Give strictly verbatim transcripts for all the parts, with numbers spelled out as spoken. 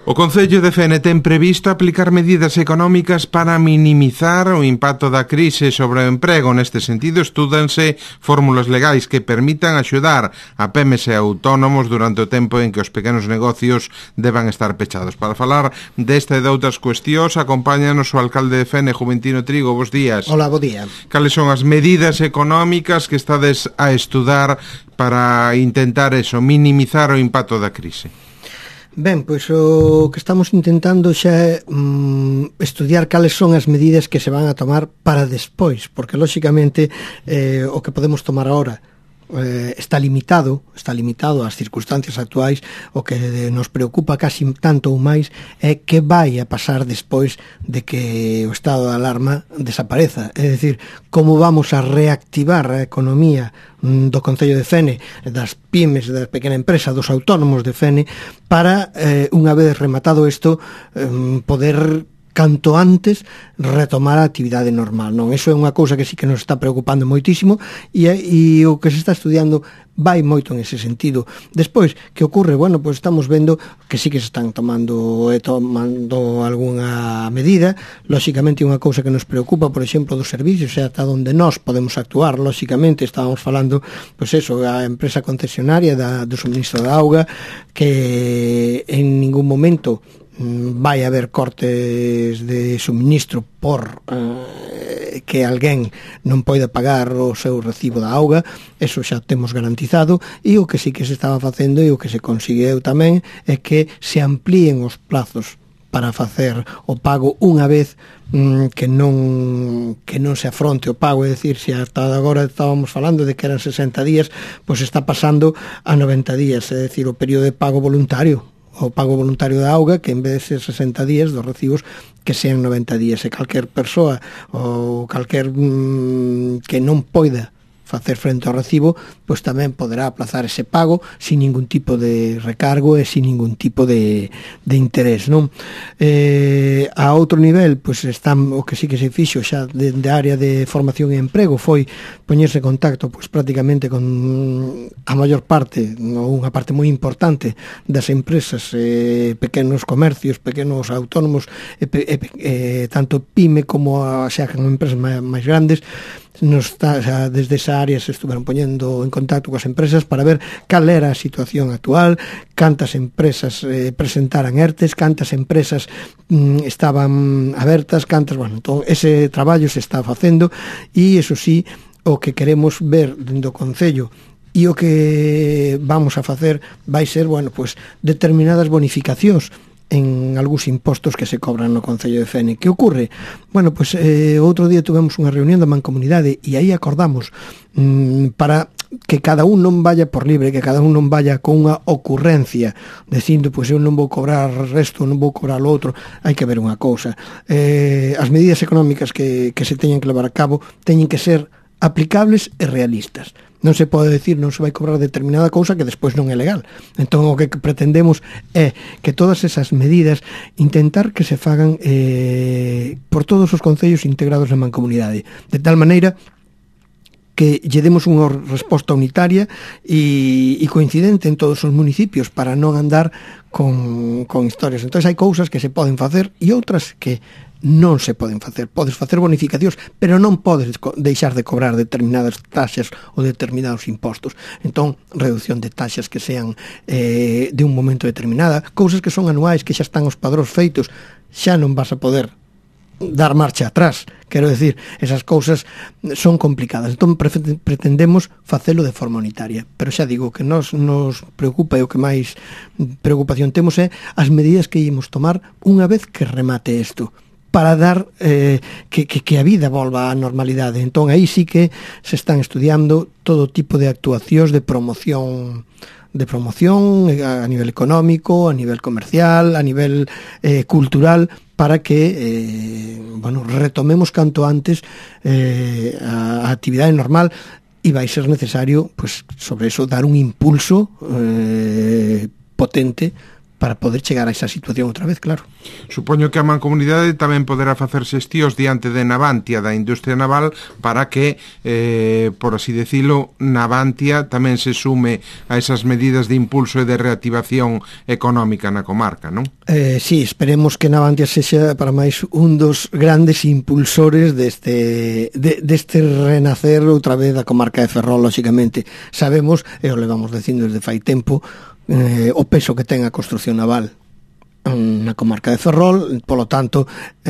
O Concello de Fene ten previsto aplicar medidas económicas para minimizar o impacto da crise sobre o emprego. Neste sentido, estúdanse fórmulas legais que permitan axudar a pemes e autónomos durante o tempo en que os pequenos negocios deban estar pechados. Para falar desta e de outras cuestións, acompáñanos o alcalde de Fene, Juventino Trigo. Bos días. Hola, bo día. Cales son as medidas económicas que estades a estudar para intentar eso, minimizar o impacto da crise? Ben, pois o que estamos intentando xa é mm, estudiar cales son as medidas que se van a tomar para despois, porque lóxicamente eh, o que podemos tomar agora eh, está limitado, está limitado ás circunstancias actuais. O que nos preocupa casi tanto ou máis é que vai a pasar despois de que o estado de alarma desapareza, é dicir, como vamos a reactivar a economía do Concello de Fene, das pymes, da pequena empresa, dos autónomos de Fene, para, eh, unha vez rematado isto, eh, poder canto antes retomar a actividade normal, non? Eso é unha cousa que sí que nos está preocupando moitísimo e, e o que se está estudiando vai moito en ese sentido. Despois, que ocorre? Bueno, pois estamos vendo que sí que se están tomando e tomando algunha medida. Lóxicamente, unha cousa que nos preocupa, por exemplo, dos servicios, é ata onde nós podemos actuar. Lóxicamente, estábamos falando, pois eso, a empresa concesionaria da, do suministro da auga, que en ningún momento vai haber cortes de suministro por eh, que alguén non poida pagar o seu recibo da auga. Eso xa temos garantizado, e o que sí que se estaba facendo e o que se conseguiu tamén é que se amplíen os plazos para facer o pago unha vez mm, que non que non se afronte o pago. É dicir, se ata agora estábamos falando de que eran sesenta días, pois está pasando a noventa días, é dicir, o período de pago voluntario, o pago voluntario da auga, que en vez de ser sesenta días dos recibos, que sean noventa días. E calquer persoa ou calquer mm, que non poida facer frente ao recibo, pois tamén poderá aplazar ese pago sin ningún tipo de recargo e sin ningún tipo de, de interés, non? Eh, a outro nivel, pois están, o que sí que se fixo xa de, de área de formación e emprego foi poñerse en contacto pois prácticamente con a maior parte, ou unha parte moi importante das empresas, eh, pequenos comercios, pequenos autónomos, e, e, e, tanto pyme como a, xa que empresas máis, máis grandes. Nos está, xa, desde esa área se estuveron poñendo en contacto coas empresas para ver cal era a situación actual, cantas empresas eh, presentaran ERTES, cantas empresas mm, estaban abertas, cantas, bueno, entón ese traballo se está facendo, e iso sí, o que queremos ver dentro do Concello e o que vamos a facer vai ser, bueno, pues determinadas bonificacións en algúns impostos que se cobran no Concello de Fene. Que ocorre? Bueno, pois eh, outro día tuvemos unha reunión da Mancomunidade e aí acordamos mm, para que cada un non vaya por libre, que cada un non vaya con unha ocurrencia dicindo, pois eu non vou cobrar o resto, non vou cobrar o outro. Hai que ver unha cousa. Eh, as medidas económicas que, que se teñen que levar a cabo teñen que ser aplicables e realistas. Non se pode decir non se vai cobrar determinada cousa que despois non é legal. Entón o que pretendemos é que todas esas medidas intentar que se fagan eh, por todos os concellos integrados na mancomunidade, de tal maneira que lle demos unha resposta unitaria e, e coincidente en todos os municipios para non andar con, con historias. Entón hai cousas que se poden facer e outras que non se poden facer. Podes facer bonificacións, pero non podes deixar de cobrar determinadas taxas ou determinados impostos. Entón, reducción de taxas que sean eh, de un momento determinada, cousas que son anuais, que xa están os padróns feitos, xa non vas a poder dar marcha atrás. Quero decir, esas cousas son complicadas. Entón, pretendemos facelo de forma unitaria. Pero xa digo, que nos, nos preocupa e o que máis preocupación temos é as medidas que ímos tomar unha vez que remate isto, para dar eh, que, que, que a vida volva á normalidade. Entón, aí sí que se están estudiando todo tipo de actuacións de promoción de promoción a nivel económico, a nivel comercial, a nivel eh, cultural, para que eh, bueno, retomemos canto antes eh, a, a actividade normal, e vai ser necesario, pues, sobre eso, dar un impulso eh, potente para poder chegar a esa situación outra vez, claro. Supoño que a Mancomunidade tamén poderá facer xestións diante de Navantia da industria naval para que, eh, por así decirlo, Navantia tamén se sume a esas medidas de impulso e de reactivación económica na comarca, non? Eh, sí, esperemos que Navantia sexa para máis un dos grandes impulsores deste, de, deste renacer outra vez da comarca de Ferrol, lóxicamente. Sabemos, e o levamos dicindo desde fai tempo, eh, o peso que ten a construción naval na comarca de Ferrol, polo tanto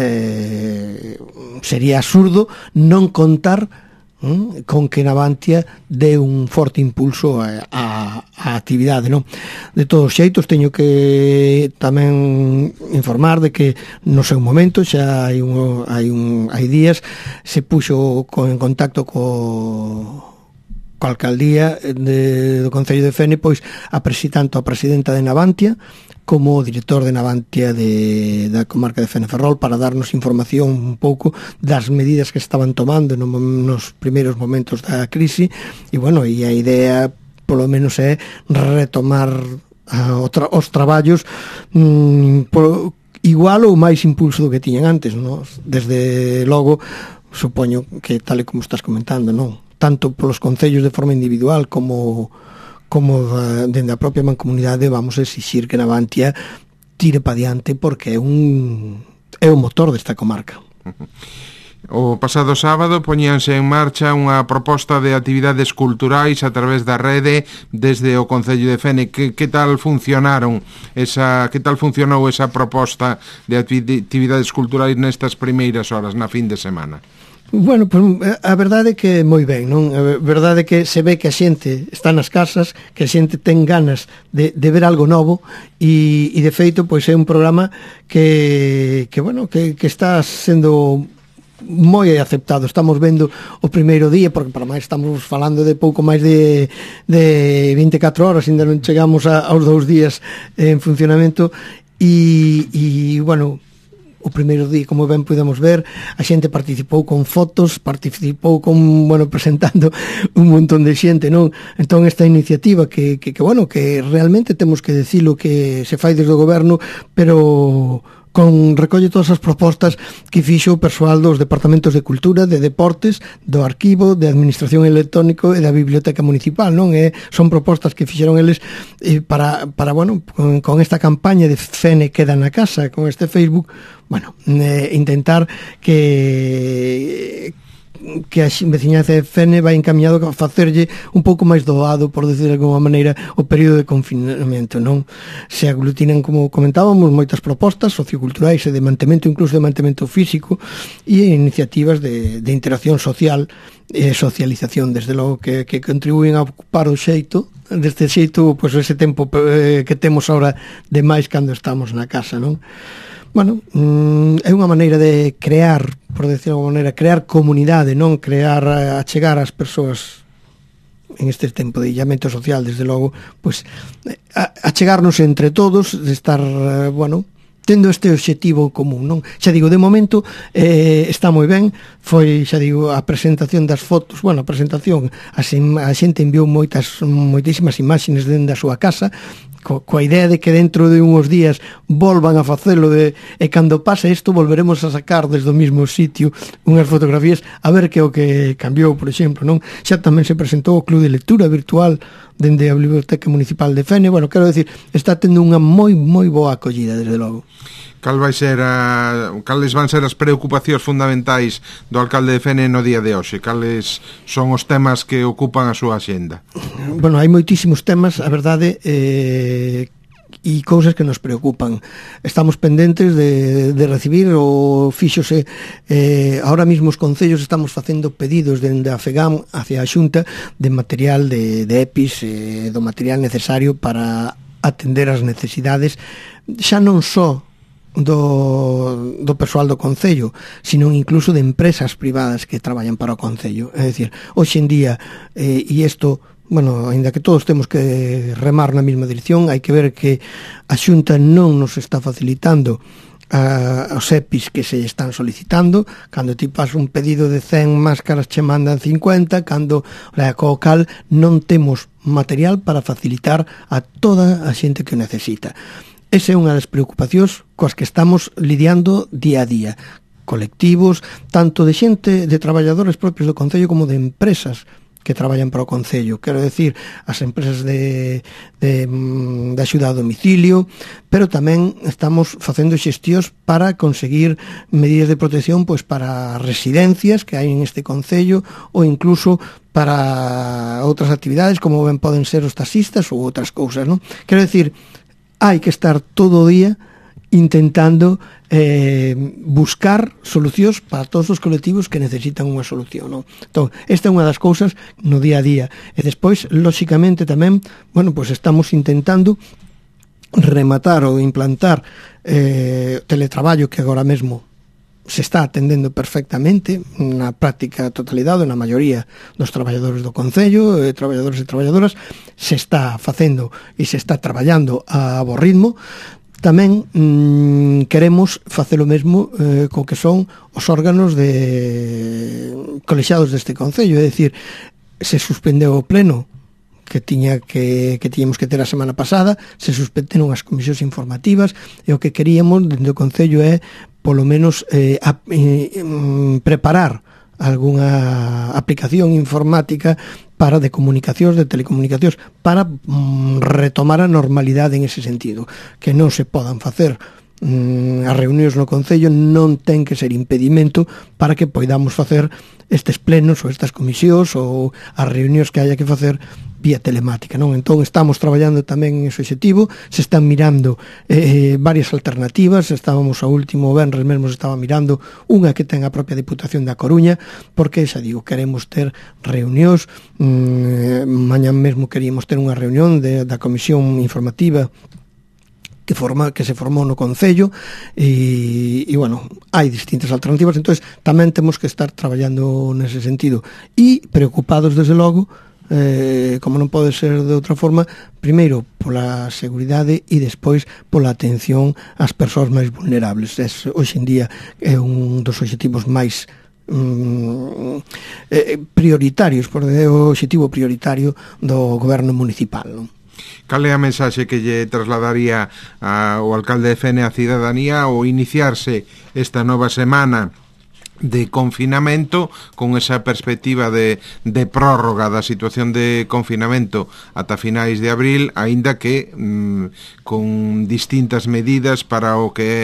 eh, sería absurdo non contar mm, con que Navantia dé un forte impulso a, a, a actividade, non? De todos os xeitos teño que tamén informar de que no seu momento xa hai un, hai un hai días se puxo con, en contacto co coa alcaldía de, do Concello de Fene, pois a presi, tanto a presidenta de Navantia como o director de Navantia de, da comarca de Feneferrol para darnos información un pouco das medidas que estaban tomando no, nos primeiros momentos da crise e, bueno, e a idea polo menos é retomar a, tra, os traballos mm, por, igual ou máis impulso do que tiñan antes, non? Desde logo, supoño que tal e como estás comentando, non? Tanto polos concellos de forma individual como como dende a propia mancomunidade vamos a exixir que Navantia tire pa diante porque é un é o motor desta comarca. O pasado sábado poñíanse en marcha unha proposta de actividades culturais a través da rede desde o Concello de Fene. Que, que tal funcionaron esa, que tal funcionou esa proposta de actividades culturais nestas primeiras horas, na fin de semana? Bueno, pues, a verdade é que moi ben, non? A verdade é que se ve que a xente está nas casas, que a xente ten ganas de, de ver algo novo e, e de feito, pois é un programa que, que bueno, que, que está sendo moi aceptado. Estamos vendo o primeiro día, porque para máis estamos falando de pouco máis de, de vinte e catro horas, ainda non chegamos a, aos dous días en funcionamento e, e bueno, o primeiro día, como ben podemos ver, a xente participou con fotos, participou con, bueno, presentando un montón de xente, non? Entón esta iniciativa que, que, que bueno, que realmente temos que decilo que se fai desde o goberno, pero con recolle todas as propostas que fixo o persoal dos departamentos de Cultura, de Deportes, do Arquivo, de Administración Electrónico e da Biblioteca Municipal, non? E son propostas que fixeron eles eh, para, para, bueno, con, con esta campaña de Fene queda na casa, con este Facebook, bueno, eh, intentar que que a veciñanza de Fene vai encaminhado a facerlle un pouco máis doado, por decir de alguma maneira, o período de confinamento, non? Se aglutinan, como comentábamos, moitas propostas socioculturais e de mantemento, incluso de mantemento físico, e iniciativas de, de interacción social e socialización, desde logo que, que contribuyen a ocupar o xeito, deste xeito, pois ese tempo eh, que temos ahora de máis cando estamos na casa, non? Bueno, é unha maneira de crear, por decir de alguma maneira, crear comunidade, non crear, achegar as persoas en este tempo de illamento social, desde logo, pois achegarnos entre todos, de estar, bueno, tendo este obxectivo común, non? Xa digo, de momento eh, está moi ben, foi, xa digo, a presentación das fotos, bueno, a presentación, a, a xente enviou moitas, moitísimas imaxes dentro da súa casa, co, coa idea de que dentro de uns días volvan a facelo de, e cando pase isto volveremos a sacar desde o mismo sitio unhas fotografías a ver que o que cambiou, por exemplo, non? Xa tamén se presentou o Club de Lectura Virtual dende a Biblioteca Municipal de Fene. Bueno, quero decir, está tendo unha moi, moi boa acollida, desde logo. Cal vai ser a, cales van ser as preocupacións fundamentais do alcalde de Fene no día de hoxe? Cales son os temas que ocupan a súa axenda? Bueno, hai moitísimos temas, a verdade, eh, e cousas que nos preocupan. Estamos pendentes de, de recibir o fíxose eh, ahora mismo os concellos estamos facendo pedidos dende a FEGAM hacia a Xunta de material de, de EPIs, eh, do material necesario para atender as necesidades xa non só do, do persoal do Concello, sino incluso de empresas privadas que traballan para o Concello. É dicir, hoxe en día, eh, e isto, bueno, ainda que todos temos que remar na mesma dirección, hai que ver que a Xunta non nos está facilitando a, os EPIs que se están solicitando. Cando ti pasas un pedido de cen máscaras che mandan cincuenta, cando, o sea, co cal non temos material para facilitar a toda a xente que o necesita. esa é unha das preocupacións coas que estamos lidiando día a día. Colectivos, tanto de xente, de traballadores propios do Concello como de empresas que traballan para o Concello, quero decir, as empresas de, de, de axuda a domicilio, pero tamén estamos facendo xestións para conseguir medidas de protección pois para residencias que hai en este Concello ou incluso para outras actividades como ben poden ser os taxistas ou outras cousas, non? Quero decir, hai que estar todo o día intentando eh, buscar solucións para todos os colectivos que necesitan unha solución, non? Entón, esta é unha das cousas no día a día. E despois, lóxicamente, tamén, bueno, pois estamos intentando rematar ou implantar eh, teletraballo que agora mesmo se está atendendo perfectamente na práctica totalidade, na maioría dos traballadores do Concello, eh, traballadores e traballadoras, se está facendo e se está traballando a bo ritmo. Tamén mmm, queremos facer o mesmo eh, co que son os órganos de colexiados deste Concello, é dicir, se suspendeu o pleno que tiña que, que tiñamos que ter a semana pasada, se suspenderon as comisións informativas, e o que queríamos dentro do Concello é, polo menos, eh, a, eh, preparar algunha aplicación informática para de comunicacións, de telecomunicacións, para mm, retomar a normalidade en ese sentido, que non se podan facer mm, as reunións no Concello, non ten que ser impedimento para que poidamos facer estes plenos ou estas comisións ou as reunións que haya que facer vía telemática, non? Entón estamos traballando tamén en ese objetivo, se están mirando eh, varias alternativas, estábamos ao último venres mesmo se estaba mirando unha que ten a propia Diputación da Coruña, porque xa digo, queremos ter reunións, mmm, mañán mesmo queríamos ter unha reunión de, da Comisión Informativa que forma que se formou no Concello e, e bueno, hai distintas alternativas, entonces tamén temos que estar traballando nese sentido e preocupados desde logo, eh, como non pode ser de outra forma, primeiro pola seguridade e despois pola atención ás persoas máis vulnerables. Es, hoxe en día é un dos obxectivos máis mm, eh, prioritarios, por o obxectivo prioritario do goberno municipal, non? Cal é a mensaxe que lle trasladaría ao alcalde de Fene á cidadanía ao iniciarse esta nova semana de confinamento con esa perspectiva de, de prórroga da situación de confinamento ata finais de abril, aínda que mm, con distintas medidas para o que é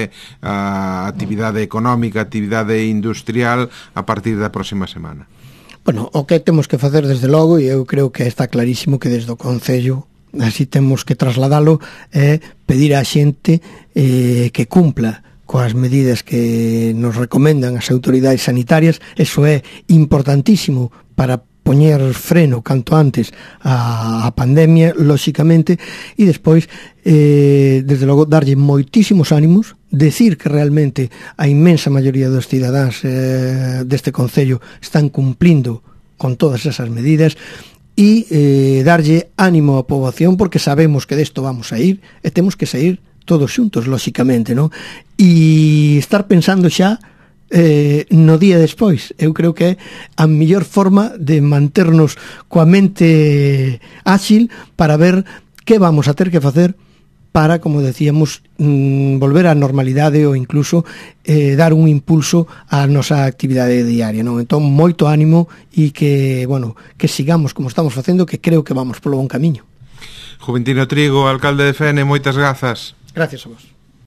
a actividade económica, actividade industrial a partir da próxima semana? Bueno, o que temos que facer desde logo, e eu creo que está clarísimo que desde o Concello así temos que trasladalo, é pedir á xente eh, que cumpla coas medidas que nos recomendan as autoridades sanitarias. Eso é importantísimo para poñer freno canto antes a, a pandemia, lóxicamente, e despois, eh, desde logo, darlle moitísimos ánimos, decir que realmente a inmensa maioría dos cidadáns eh, deste Concello están cumplindo con todas esas medidas, e eh, darlle ánimo á poboación, porque sabemos que desto vamos a ir, e temos que sair todos xuntos, lóxicamente, non? E estar pensando xa eh, no día despois. Eu creo que é a mellor forma de manternos coa mente áxil para ver que vamos a ter que facer para, como decíamos, mmm, volver á normalidade ou incluso eh, dar un impulso á nosa actividade diaria, non? Entón, moito ánimo e que, bueno, que sigamos como estamos facendo, que creo que vamos polo bon camiño. Juventino Trigo, alcalde de Fene, moitas grazas. Gracias a vos.